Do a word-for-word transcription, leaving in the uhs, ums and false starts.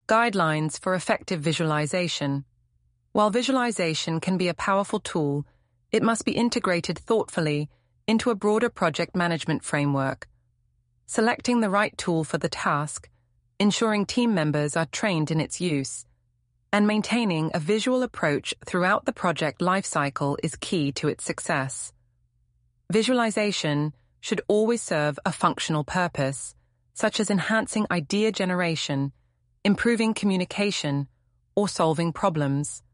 Guidelines for effective visualization. While visualization can be a powerful tool, it must be integrated thoughtfully into a broader project management framework. Selecting the right tool for the task, ensuring team members are trained in its use, and maintaining a visual approach throughout the project lifecycle is key to its success. Visualization should always serve a functional purpose, such as enhancing idea generation, improving communication, or solving problems.